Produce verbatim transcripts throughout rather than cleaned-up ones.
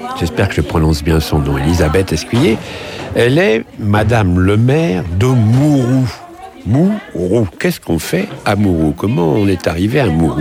j'espère que je prononce bien son nom, Elisabeth Escuyer, elle est Madame le maire de Mourou. Mourou, qu'est-ce qu'on fait à Mourou? Comment on est arrivé à Mourou?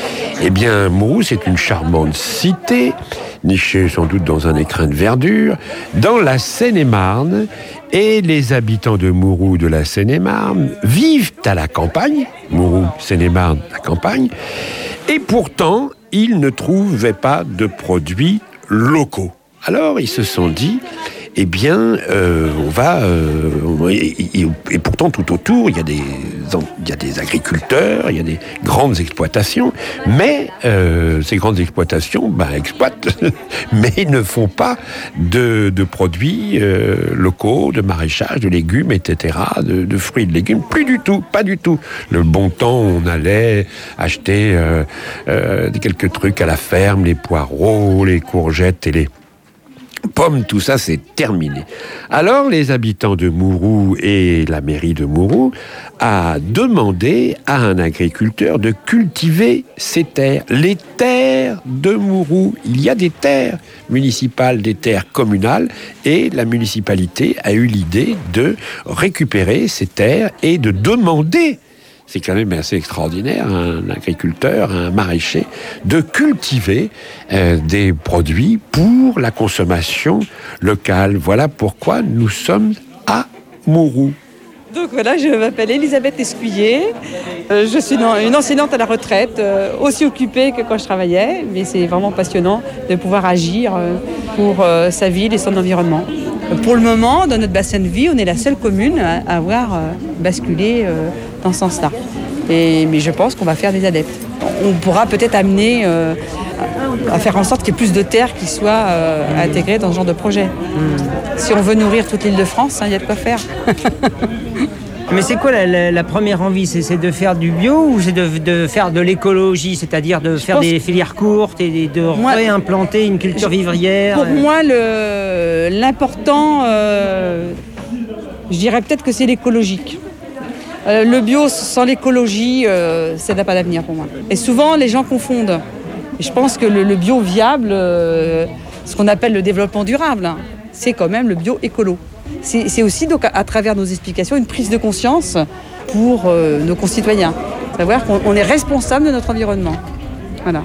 Eh bien, Mourou, c'est une charmante cité, nichée sans doute dans un écrin de verdure, dans la Seine-et-Marne. Et les habitants de Mourou, de la Seine-et-Marne, vivent à la campagne. Mourou, Seine-et-Marne, la campagne. Et pourtant, ils ne trouvaient pas de produits locaux. Alors, ils se sont dit... Eh bien, euh, on va... Euh, et, et, et pourtant, tout autour, il y a des, il y a des agriculteurs, il y a des grandes exploitations, mais euh, ces grandes exploitations ben, exploitent, mais ils ne font pas de, de produits euh, locaux, de maraîchage, de légumes, et cetera, de, de fruits et de légumes. Plus du tout, pas du tout. Le bon temps, on allait acheter euh, euh, quelques trucs à la ferme, les poireaux, les courgettes et les... pommes, tout ça, c'est terminé. Alors, les habitants de Mourou et la mairie de Mourou a demandé à un agriculteur de cultiver ces terres. Les terres de Mourou. Il y a des terres municipales, des terres communales, et la municipalité a eu l'idée de récupérer ces terres et de demander... C'est quand même assez extraordinaire, un agriculteur, un maraîcher, de cultiver euh, des produits pour la consommation locale. Voilà pourquoi nous sommes à Mourou. Donc voilà, je m'appelle Elisabeth Escuyer. Euh, je suis une enseignante à la retraite, euh, aussi occupée que quand je travaillais, mais c'est vraiment passionnant de pouvoir agir euh, pour euh, sa ville et son environnement. Pour le moment, dans notre bassin de vie, on est la seule commune à avoir euh, basculé euh, dans ce sens-là. Et, mais je pense qu'on va faire des adeptes. On pourra peut-être amener euh, à faire en sorte qu'il y ait plus de terres qui soient euh, intégrées dans ce genre de projet. Mmh. Si on veut nourrir toute l'île de France, il hein, y a de quoi faire. Mais c'est quoi la, la, la première envie? c'est, c'est de faire du bio ou c'est de, de faire de l'écologie, c'est-à-dire de je faire des filières courtes et de moi, réimplanter une culture je, vivrière? Pour et... moi, le, l'important, euh, je dirais peut-être que c'est l'écologique. Euh, le bio sans l'écologie, euh, ça n'a pas d'avenir pour moi. Et souvent, les gens confondent. Et je pense que le, le bio viable, euh, ce qu'on appelle le développement durable, hein, c'est quand même le bio écolo. C'est, c'est aussi donc à, à travers nos explications une prise de conscience pour euh, nos concitoyens. Savoir qu'on on est responsable de notre environnement. Voilà.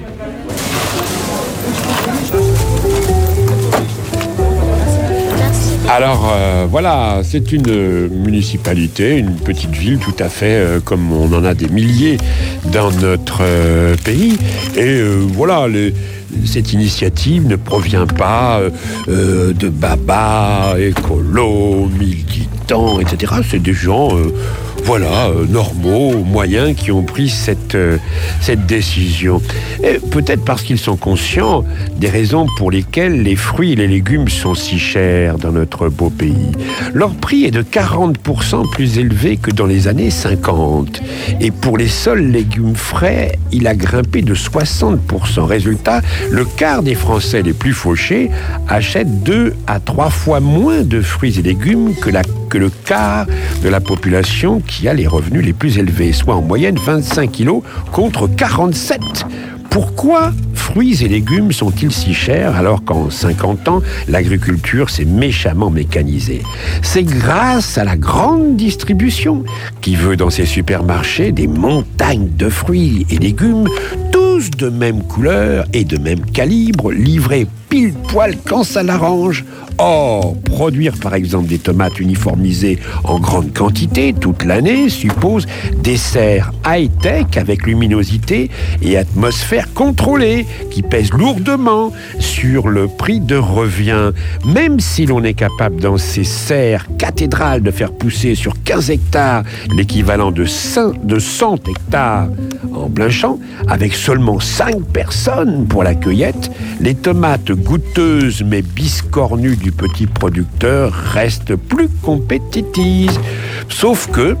Alors euh, voilà, c'est une municipalité, une petite ville tout à fait euh, comme on en a des milliers dans notre euh, pays. Et euh, voilà, les, cette initiative ne provient pas euh, de babas, écolos, militants, et cetera. C'est des gens... Euh, Voilà, euh, normaux, moyens, qui ont pris cette, euh, cette décision. Et peut-être parce qu'ils sont conscients des raisons pour lesquelles les fruits et les légumes sont si chers dans notre beau pays. Leur prix est de quarante pour cent plus élevé que dans les années cinquante. Et pour les seuls légumes frais, il a grimpé de soixante pour cent. Résultat, le quart des Français les plus fauchés achètent deux à trois fois moins de fruits et légumes que, la, que le quart de la population qui qui a les revenus les plus élevés, soit en moyenne vingt-cinq kilos contre quarante-sept. Pourquoi fruits et légumes sont-ils si chers alors qu'en cinquante ans, l'agriculture s'est méchamment mécanisée? C'est grâce à la grande distribution qui veut dans ses supermarchés des montagnes de fruits et légumes, tous de même couleur et de même calibre, livrés pile poil quand ça l'arrange. Or, produire par exemple des tomates uniformisées en grande quantité toute l'année suppose des serres high-tech avec luminosité et atmosphère contrôlée qui pèsent lourdement sur le prix de revient. Même si l'on est capable dans ces serres cathédrales de faire pousser sur quinze hectares l'équivalent de cent hectares en plein champ, avec seulement cinq personnes pour la cueillette, les tomates goûteuses mais biscornues du petit producteur restent plus compétitives. Sauf que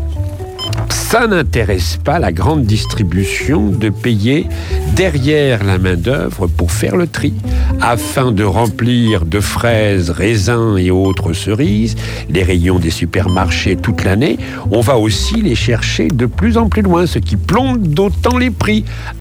ça n'intéresse pas la grande distribution de payer derrière la main-d'œuvre pour faire le tri. Afin de remplir de fraises, raisins et autres cerises les rayons des supermarchés toute l'année, on va aussi les chercher de plus en plus loin, ce qui plombe d'autant les prix.